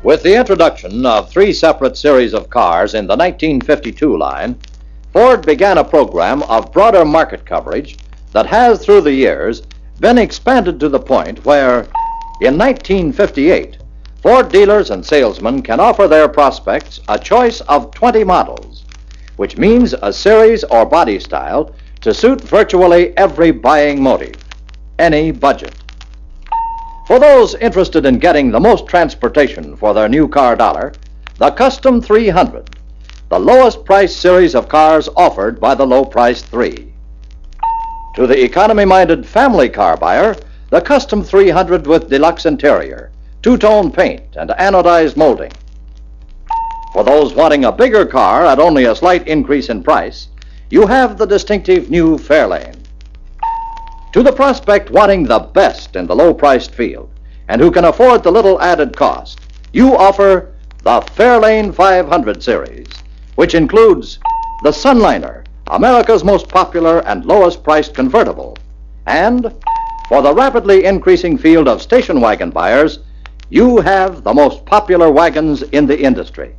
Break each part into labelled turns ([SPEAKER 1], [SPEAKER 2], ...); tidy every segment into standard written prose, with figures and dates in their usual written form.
[SPEAKER 1] With the introduction of three separate series of cars in the 1952 line, Ford began a program of broader market coverage that has, through the years, been expanded to the point where, in 1958, Ford dealers and salesmen can offer their prospects a choice of 20 models, which means a series or body style to suit virtually every buying motive, any budget. For those interested in getting the most transportation for their new car dollar, the Custom 300, the lowest price series of cars offered by the low-priced 3. To the economy-minded family car buyer, the Custom 300 with deluxe interior, two-tone paint, and anodized molding. For those wanting a bigger car at only a slight increase in price, you have the distinctive new Fairlane. To the prospect wanting the best in the low-priced field and who can afford the little added cost, you offer the Fairlane 500 series, which includes the Sunliner, America's most popular and lowest-priced convertible, and for the rapidly increasing field of station wagon buyers, you have the most popular wagons in the industry.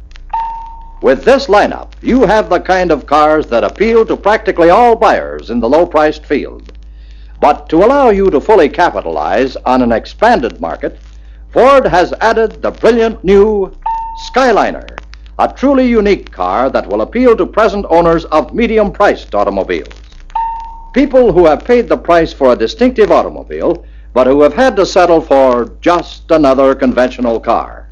[SPEAKER 1] With this lineup, you have the kind of cars that appeal to practically all buyers in the low-priced field. But to allow you to fully capitalize on an expanded market, Ford has added the brilliant new Skyliner, a truly unique car that will appeal to present owners of medium-priced automobiles. People who have paid the price for a distinctive automobile, but who have had to settle for just another conventional car.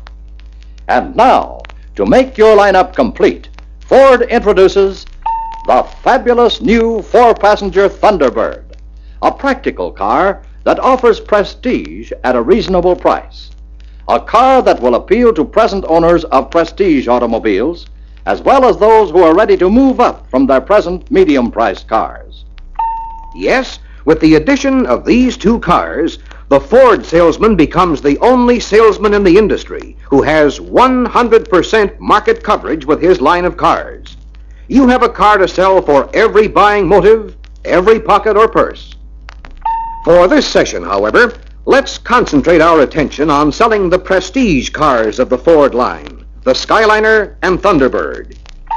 [SPEAKER 1] And now, to make your lineup complete, Ford introduces the fabulous new four-passenger Thunderbird, a practical car that offers prestige at a reasonable price. A car that will appeal to present owners of prestige automobiles, as well as those who are ready to move up from their present medium-priced cars.
[SPEAKER 2] Yes, with the addition of these two cars, the Ford salesman becomes the only salesman in the industry who has 100% market coverage with his line of cars. You have a car to sell for every buying motive, every pocket or purse. For this session, however, let's concentrate our attention on selling the prestige cars of the Ford line, the Skyliner and Thunderbird.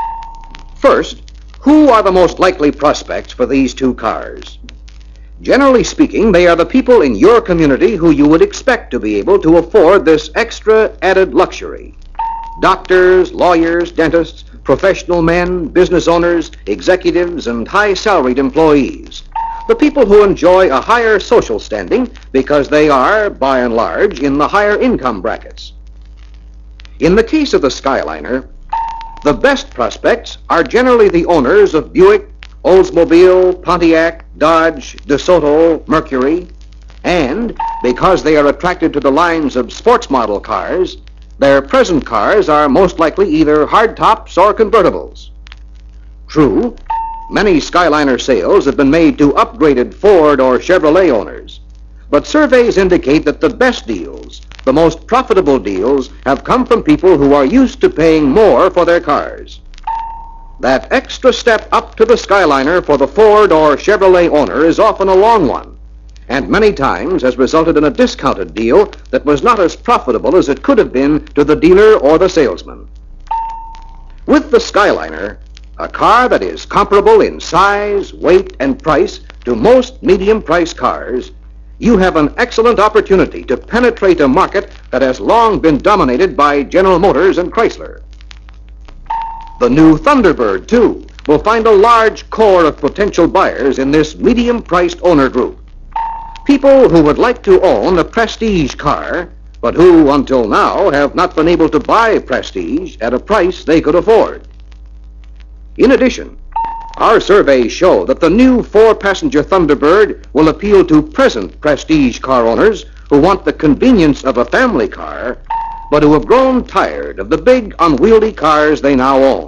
[SPEAKER 2] First, who are the most likely prospects for these two cars? Generally speaking, they are the people in your community who you would expect to be able to afford this extra added luxury. Doctors, lawyers, dentists, professional men, business owners, executives, and high-salaried employees. The people who enjoy a higher social standing because they are, by and large, in the higher income brackets. In the case of the Skyliner, the best prospects are generally the owners of Buick, Oldsmobile, Pontiac, Dodge, DeSoto, Mercury, and because they are attracted to the lines of sports model cars, their present cars are most likely either hardtops or convertibles. True, many Skyliner sales have been made to upgraded Ford or Chevrolet owners, but surveys indicate that the best deals, the most profitable deals, have come from people who are used to paying more for their cars. That extra step up to the Skyliner for the Ford or Chevrolet owner is often a long one, and many times has resulted in a discounted deal that was not as profitable as it could have been to the dealer or the salesman. With the Skyliner, a car that is comparable in size, weight, and price to most medium-priced cars, you have an excellent opportunity to penetrate a market that has long been dominated by General Motors and Chrysler. The new Thunderbird, too, will find a large core of potential buyers in this medium-priced owner group. People who would like to own a prestige car, but who, until now, have not been able to buy prestige at a price they could afford. In addition, our surveys show that the new four-passenger Thunderbird will appeal to present prestige car owners who want the convenience of a family car, but who have grown tired of the big, unwieldy cars they now own.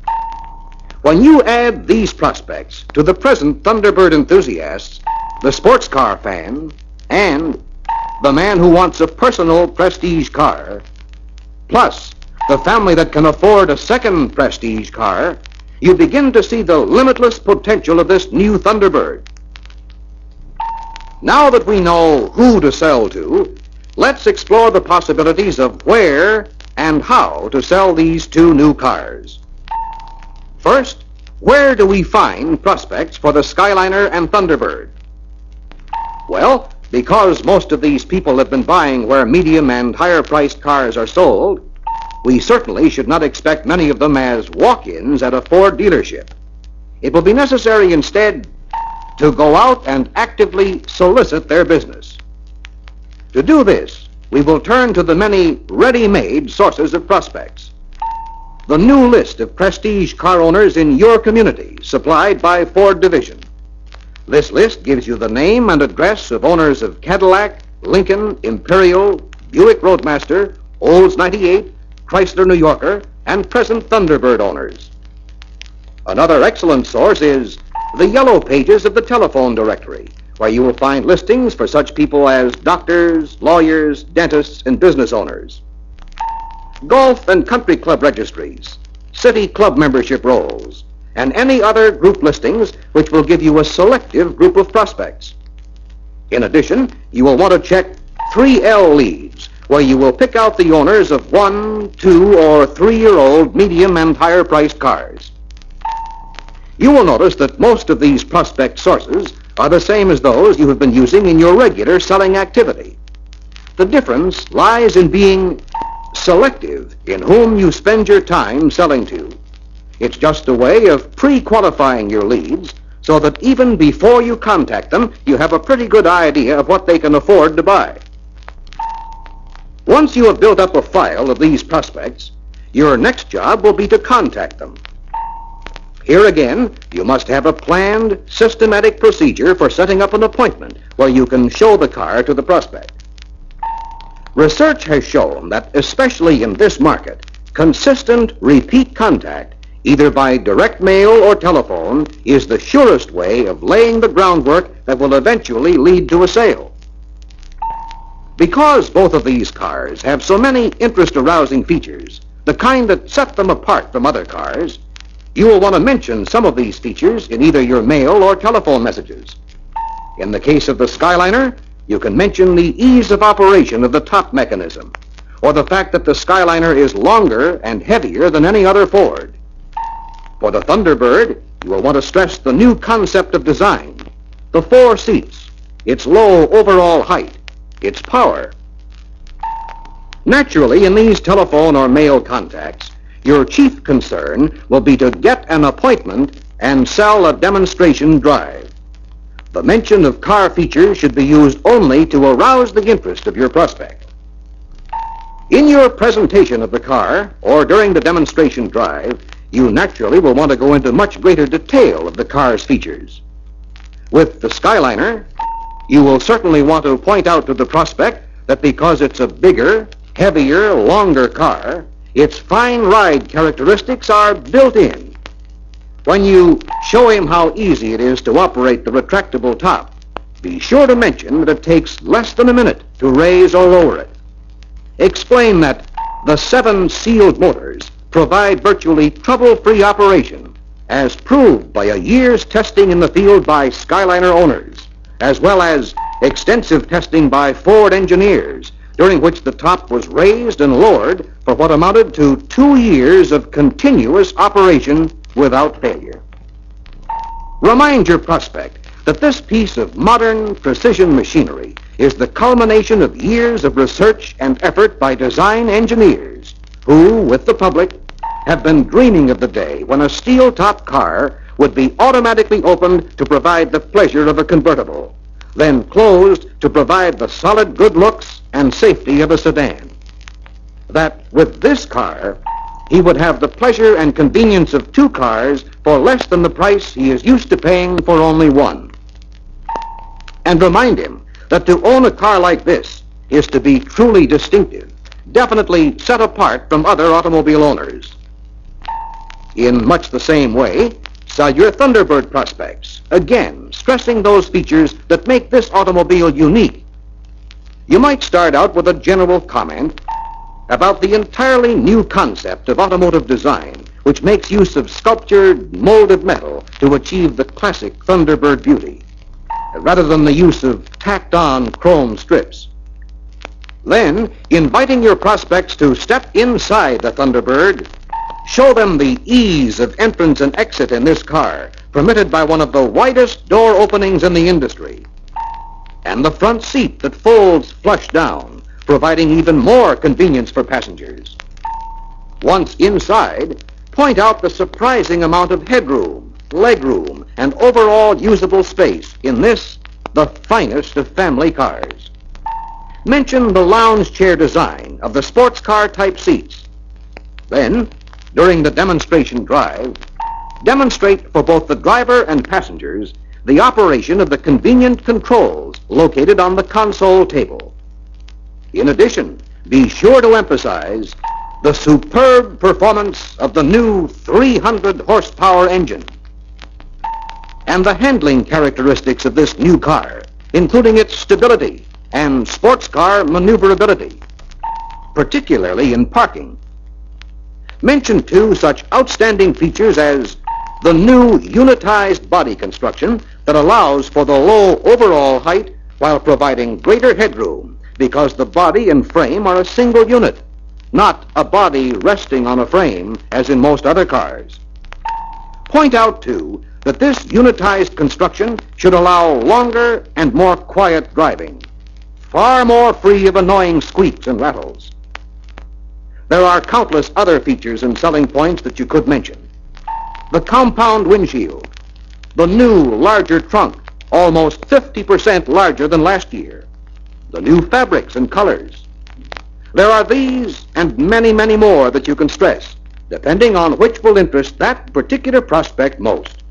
[SPEAKER 2] When you add these prospects to the present Thunderbird enthusiasts, the sports car fan, and the man who wants a personal prestige car, plus the family that can afford a second prestige car, you begin to see the limitless potential of this new Thunderbird. Now that we know who to sell to, let's explore the possibilities of where and how to sell these two new cars. First, where do we find prospects for the Skyliner and Thunderbird? Well, because most of these people have been buying where medium and higher-priced cars are sold, we certainly should not expect many of them as walk-ins at a Ford dealership. It will be necessary instead to go out and actively solicit their business. To do this, we will turn to the many ready-made sources of prospects. The new list of prestige car owners in your community, supplied by Ford Division. This list gives you the name and address of owners of Cadillac, Lincoln, Imperial, Buick Roadmaster, Olds 98, Chrysler New Yorker, and present Thunderbird owners. Another excellent source is the yellow pages of the telephone directory, where you will find listings for such people as doctors, lawyers, dentists, and business owners. Golf and country club registries, city club membership rolls, and any other group listings which will give you a selective group of prospects. In addition, you will want to check 3L leads, where you will pick out the owners of 1, 2, or 3-year-old medium and higher-priced cars. You will notice that most of these prospect sources are the same as those you have been using in your regular selling activity. The difference lies in being selective in whom you spend your time selling to. It's just a way of pre-qualifying your leads so that even before you contact them, you have a pretty good idea of what they can afford to buy. Once you have built up a file of these prospects, your next job will be to contact them. Here again, you must have a planned, systematic procedure for setting up an appointment where you can show the car to the prospect. Research has shown that, especially in this market, consistent repeat contact, either by direct mail or telephone, is the surest way of laying the groundwork that will eventually lead to a sale. Because both of these cars have so many interest-arousing features, the kind that set them apart from other cars, you will want to mention some of these features in either your mail or telephone messages. In the case of the Skyliner, you can mention the ease of operation of the top mechanism, or the fact that the Skyliner is longer and heavier than any other Ford. For the Thunderbird, you will want to stress the new concept of design, the 4 seats, its low overall height, its power. Naturally, in these telephone or mail contacts, your chief concern will be to get an appointment and sell a demonstration drive. The mention of car features should be used only to arouse the interest of your prospect. In your presentation of the car, or during the demonstration drive, you naturally will want to go into much greater detail of the car's features. With the Skyliner, you will certainly want to point out to the prospect that because it's a bigger, heavier, longer car, its fine ride characteristics are built in. When you show him how easy it is to operate the retractable top, be sure to mention that it takes less than a minute to raise or lower it. Explain that the 7 sealed motors provide virtually trouble-free operation, as proved by a year's testing in the field by Skyliner owners, as well as extensive testing by Ford engineers, during which the top was raised and lowered for what amounted to 2 years of continuous operation without failure. Remind your prospect that this piece of modern precision machinery is the culmination of years of research and effort by design engineers who, with the public, have been dreaming of the day when a steel-top car would be automatically opened to provide the pleasure of a convertible, then closed to provide the solid good looks and safety of a sedan. That with this car, he would have the pleasure and convenience of 2 cars for less than the price he is used to paying for only one. And remind him that to own a car like this is to be truly distinctive, definitely set apart from other automobile owners. In much the same way, sell your Thunderbird prospects, again stressing those features that make this automobile unique. You might start out with a general comment about the entirely new concept of automotive design, which makes use of sculptured, molded metal to achieve the classic Thunderbird beauty, rather than the use of tacked-on chrome strips. Then, inviting your prospects to step inside the Thunderbird, show them the ease of entrance and exit in this car, permitted by one of the widest door openings in the industry, and the front seat that folds flush down, providing even more convenience for passengers. Once inside, point out the surprising amount of headroom, legroom, and overall usable space in this, the finest of family cars. Mention the lounge chair design of the sports car type seats. Then, during the demonstration drive, demonstrate for both the driver and passengers the operation of the convenient controls located on the console table. In addition, be sure to emphasize the superb performance of the new 300 horsepower engine and the handling characteristics of this new car, including its stability and sports car maneuverability, particularly in parking. Mention, too, such outstanding features as the new unitized body construction that allows for the low overall height while providing greater headroom, because the body and frame are a single unit, not a body resting on a frame as in most other cars. Point out, too, that this unitized construction should allow longer and more quiet driving, far more free of annoying squeaks and rattles. There are countless other features and selling points that you could mention. The compound windshield, the new larger trunk, almost 50% larger than last year, the new fabrics and colors. There are these and many, many more that you can stress, depending on which will interest that particular prospect most.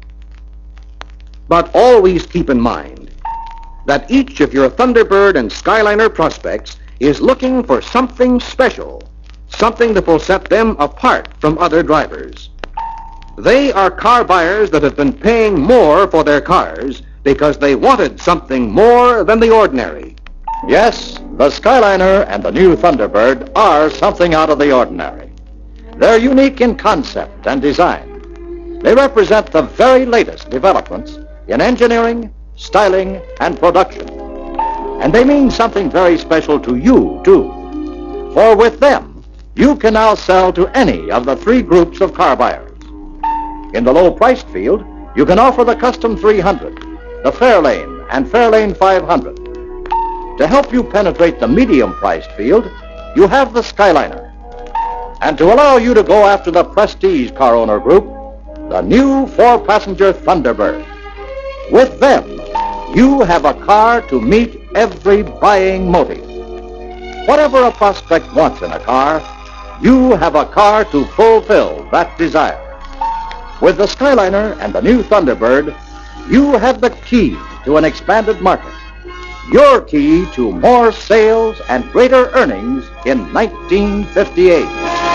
[SPEAKER 2] But always keep in mind that each of your Thunderbird and Skyliner prospects is looking for something special, something that will set them apart from other drivers. They are car buyers that have been paying more for their cars because they wanted something more than the ordinary.
[SPEAKER 1] Yes, the Skyliner and the new Thunderbird are something out of the ordinary. They're unique in concept and design. They represent the very latest developments in engineering, styling, and production. And they mean something very special to you, too. For with them, you can now sell to any of the three groups of car buyers. In the low-priced field, you can offer the Custom 300, the Fairlane, and Fairlane 500. To help you penetrate the medium-priced field, you have the Skyliner. And to allow you to go after the prestige car owner group, the new four-passenger Thunderbird. With them, you have a car to meet every buying motive. Whatever a prospect wants in a car, you have a car to fulfill that desire. With the Skyliner and the new Thunderbird, you have the key to an expanded market. Your key to more sales and greater earnings in 1958.